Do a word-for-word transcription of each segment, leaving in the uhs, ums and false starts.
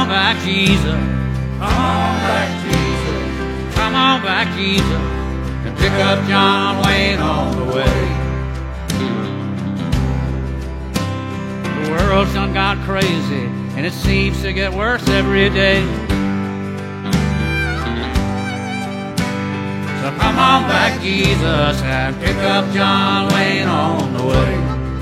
back, Jesus. Come on back, Jesus. Come on back, Jesus, and pick up John Wayne on the way. The world's done got crazy, and it seems to get worse every day. So come on back, Jesus, and pick up John Wayne on the way.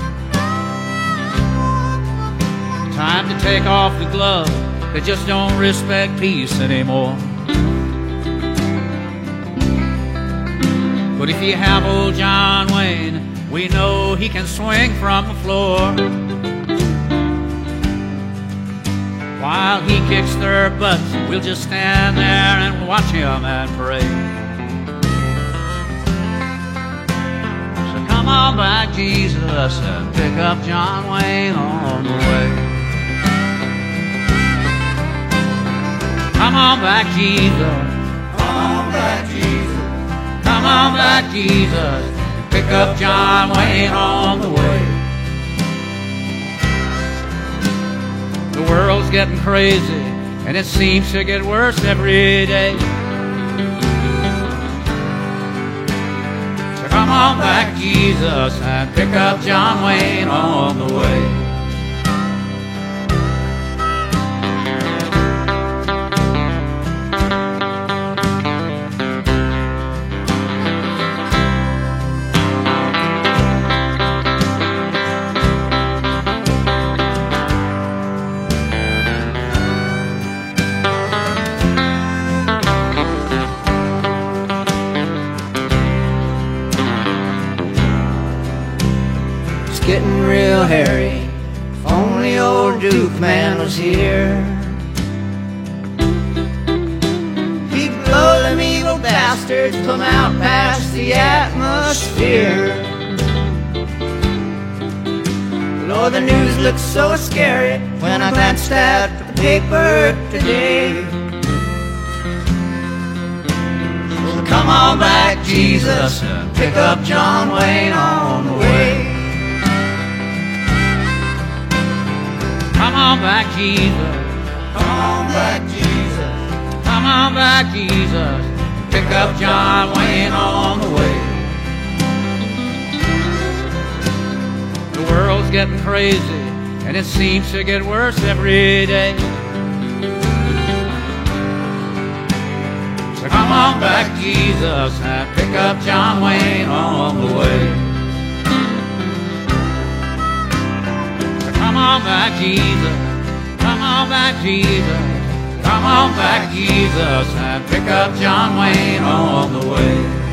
Time to take off the gloves that just don't respect peace anymore. But if you have old John Wayne, we know he can swing from the floor. While he kicks their butts, we'll just stand there and watch him and pray. So come on back, Jesus, and pick up John Wayne on the way. Come on back, Jesus. Come on back, Jesus. Come on back, Jesus. Pick up John Wayne on the way. The world's getting crazy, and it seems to get worse every day. So come on back, Jesus, and pick up John Wayne on the way. Getting real hairy. If only old Duke Man was here, he'd blow them evil bastards plumb out past the atmosphere. Lord, the news looks so scary when I glanced at the paper today. So come on back, Jesus, and pick up John Wayne on the way. Come on back, Jesus. Come on back, Jesus. Come on back, Jesus. Pick up John Wayne on the way. The world's getting crazy, and it seems to get worse every day. So come on back, Jesus, and pick up John Wayne on the way. Come on back, Jesus. Come on back, Jesus. Come on back, Jesus, and pick up John Wayne on the way.